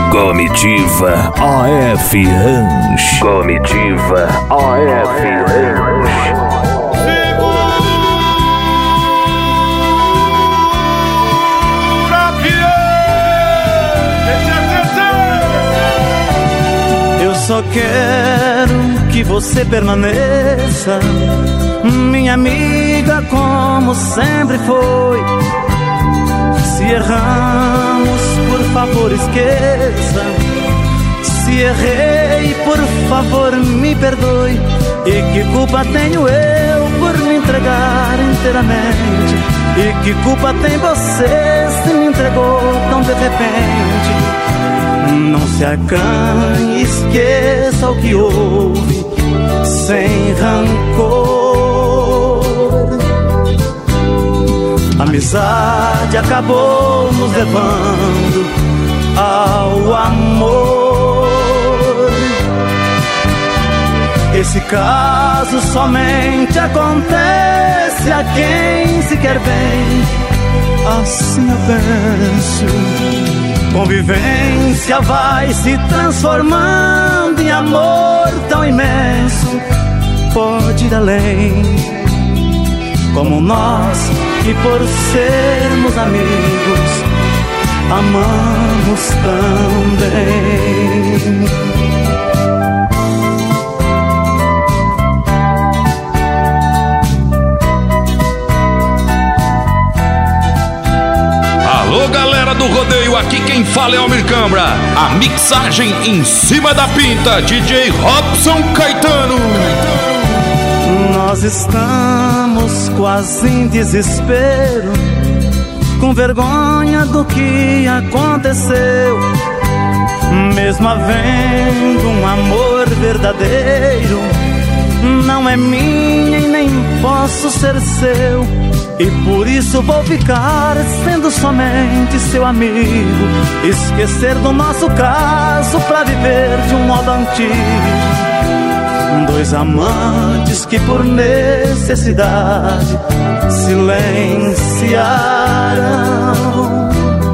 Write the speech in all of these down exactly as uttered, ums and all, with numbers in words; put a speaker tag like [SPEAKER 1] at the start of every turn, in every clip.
[SPEAKER 1] Comitiva A F Ranch. Comitiva A F Ranch.
[SPEAKER 2] Eu só quero que você permaneça, minha amiga, como sempre foi. Se erramos, por favor esqueça. Se errei, por favor me perdoe. E que culpa tenho eu por me entregar inteiramente? E que culpa tem você se me entregou tão de repente? Não se acanhe, esqueça o que houve, sem rancor. A amizade acabou nos levando ao amor. Esse caso somente acontece a quem se quer bem. Assim eu penso. Convivência vai se transformando em amor tão imenso. Pode ir além, como nós, que por sermos amigos amamos também.
[SPEAKER 3] Alô, galera do rodeio, aqui quem fala é Almir Cambra. A mixagem em cima da pinta, D J Robson Caetano.
[SPEAKER 2] Nós estamos quase em desespero, com vergonha do que aconteceu. Mesmo havendo um amor verdadeiro, não é minha e nem posso ser seu. E por isso vou ficar sendo somente seu amigo, esquecer do nosso caso pra viver de um modo antigo. Dois amantes que por necessidade silenciaram.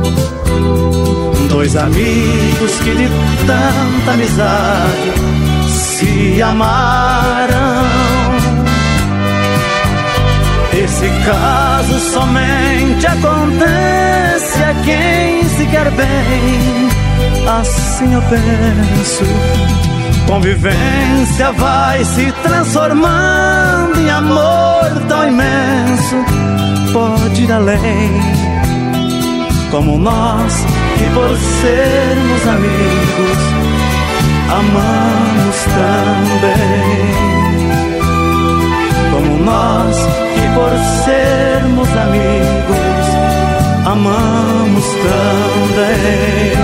[SPEAKER 2] Dois amigos que de tanta amizade se amaram. Esse caso somente acontece a quem se quer bem. Assim eu penso. Convivência vai se transformando em amor tão imenso. Pode ir além, como nós, que por sermos amigos amamos também. Como nós, que por sermos amigos amamos também.